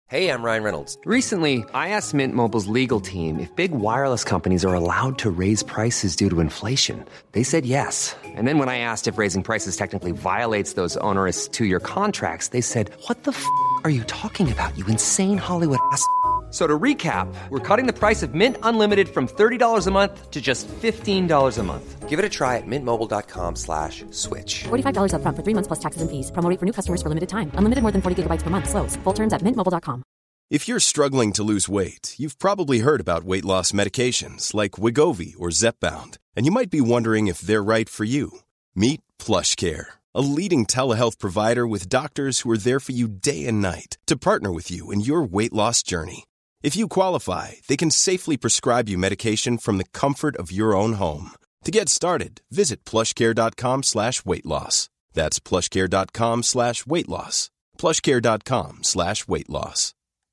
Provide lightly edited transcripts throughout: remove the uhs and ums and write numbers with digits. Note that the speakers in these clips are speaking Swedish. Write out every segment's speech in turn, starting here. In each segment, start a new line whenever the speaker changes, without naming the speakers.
Hey, I'm Ryan Reynolds.
Recently, I asked Mint Mobile's legal team if big wireless companies are allowed to raise prices due to inflation. They said yes. And then when I asked if raising prices technically violates those onerous two-year contracts, they said, "What the f*** are you talking about, you insane Hollywood ass?" So to recap, we're cutting the price of Mint Unlimited from $30 a month to just $15 a month.
Give it a try at mintmobile.com/switch.
$45 up front for 3 months plus taxes and fees. Promo rate for new customers for limited time. Unlimited more than 40 gigabytes per month. Slows full terms at mintmobile.com.
If you're struggling to lose weight, you've probably heard about weight loss medications like Wegovy or Zepbound, and you might be wondering if they're right for you. Meet PlushCare, a leading telehealth provider with doctors who are there for you day and night to partner with you in your weight loss journey. If you qualify, they can safely prescribe you medication from the comfort of your own home. To get started, visit plushcare.com/weightloss. That's plushcare.com/weightloss. plushcare.com/weightloss.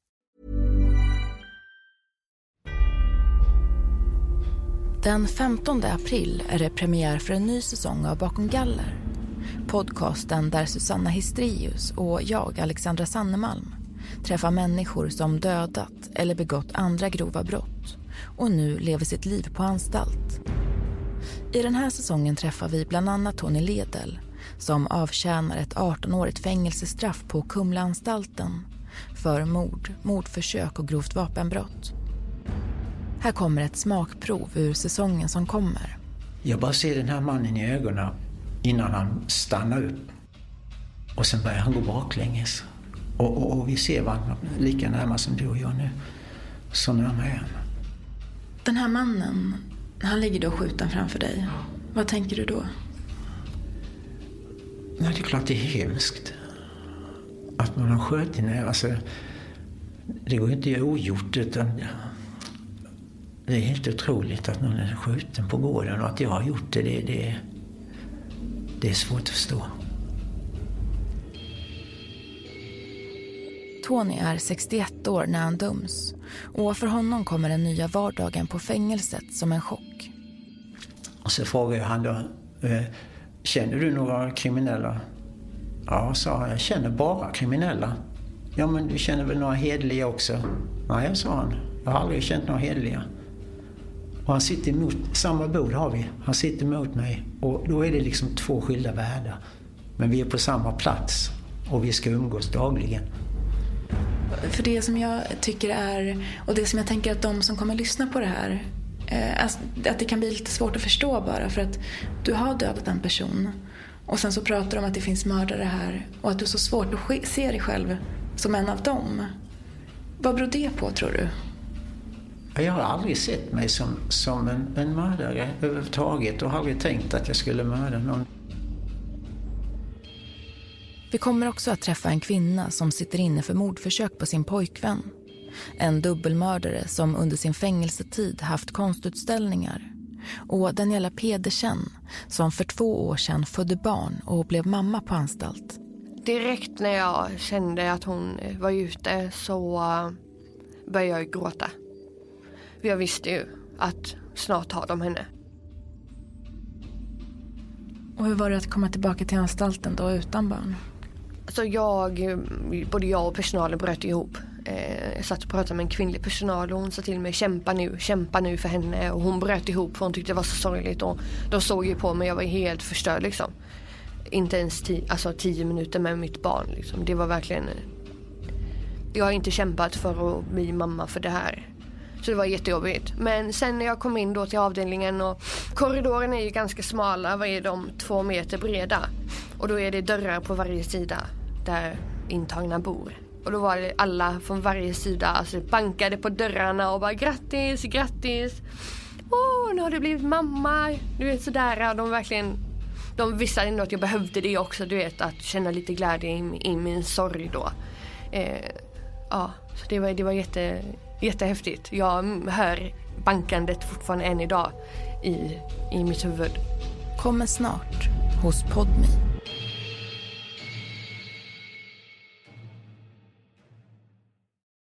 Den 15 april är det premiär för en ny säsong av Bakom galler. Podcasten där Susanna Histrius och jag, Alexandra Sannemalm, träffar människor som dödat eller begått andra grova brott och nu lever sitt liv på anstalt. I den här säsongen träffar vi bland annat Tony Ledel som avtjänar ett 18-årigt fängelsestraff på Kumlaanstalten för mordförsök och grovt vapenbrott. Här kommer ett smakprov ur säsongen som kommer.
Jag bara ser den här mannen i ögonen innan han stannar upp. Och sen börjar han gå baklänges. Och vi ser varandra lika närma som du och jag nu. Så närmare är han.
Den här mannen, han ligger då skjuten framför dig. Vad tänker du då?
Nej, det är klart det är hemskt. Att man har skjutit ner. Alltså, det går inte att göra ogjort utan... Det är helt otroligt att någon är skjuten på gården och att jag har gjort det. Det är svårt att förstå.
Tony är 61 år när han döms. Och för honom kommer den nya vardagen på fängelset som en chock.
Och så frågar jag han då, känner du några kriminella? Ja, sa han, jag känner bara kriminella. Ja, men du känner väl några hederliga också? Nej, sa han, jag har aldrig känt några hederliga. Och han sitter emot, samma bord har vi, han sitter emot mig. Och då är det liksom två skilda världar. Men vi är på samma plats och vi ska umgås dagligen.
För det som jag tycker är, och det som jag tänker att de som kommer lyssna på det här, att det kan bli lite svårt att förstå bara. För att du har dödat en person och sen så pratar de om att det finns mördare här och att du är så svårt att se dig själv som en av dem. Vad beror det på, tror du?
Jag har aldrig sett mig som en mördare överhuvudtaget och har aldrig tänkt att jag skulle mörda någon.
Vi kommer också att träffa en kvinna som sitter inne för mordförsök på sin pojkvän. En dubbelmördare som under sin fängelsetid haft konstutställningar. Och Daniela Pedersen som för 2 år sedan födde barn och blev mamma på anstalt.
Direkt när jag kände att hon var ute så började jag gråta. Jag visste ju att snart har de henne.
Och hur var det att komma tillbaka till anstalten då utan barn?
Så både jag och personalen bröt ihop. Jag satt och pratade med en kvinnlig personal och hon sa till mig kämpa nu för henne. Och hon bröt ihop för hon tyckte det var så sorgligt. Och de såg ju på mig, jag var helt förstörd liksom. Inte ens 10 minuter med mitt barn liksom. Det var verkligen... Jag har inte kämpat för att bli mamma för det här. Så det var jättejobbigt. Men sen när jag kom in då till avdelningen och korridoren är ju ganska smala. Vad är de 2 meter breda? Och då är det dörrar på varje sida där intagna bor. Och då var det alla från varje sida alltså bankade på dörrarna och bara grattis. Nu har du blivit mamma. Du vet sådär. De visste ändå att jag behövde det också. Du vet att känna lite glädje i min sorg då. Så det var jättehäftigt. Jag hör bankandet fortfarande än idag i mitt huvud.
Kommer snart hos Podme.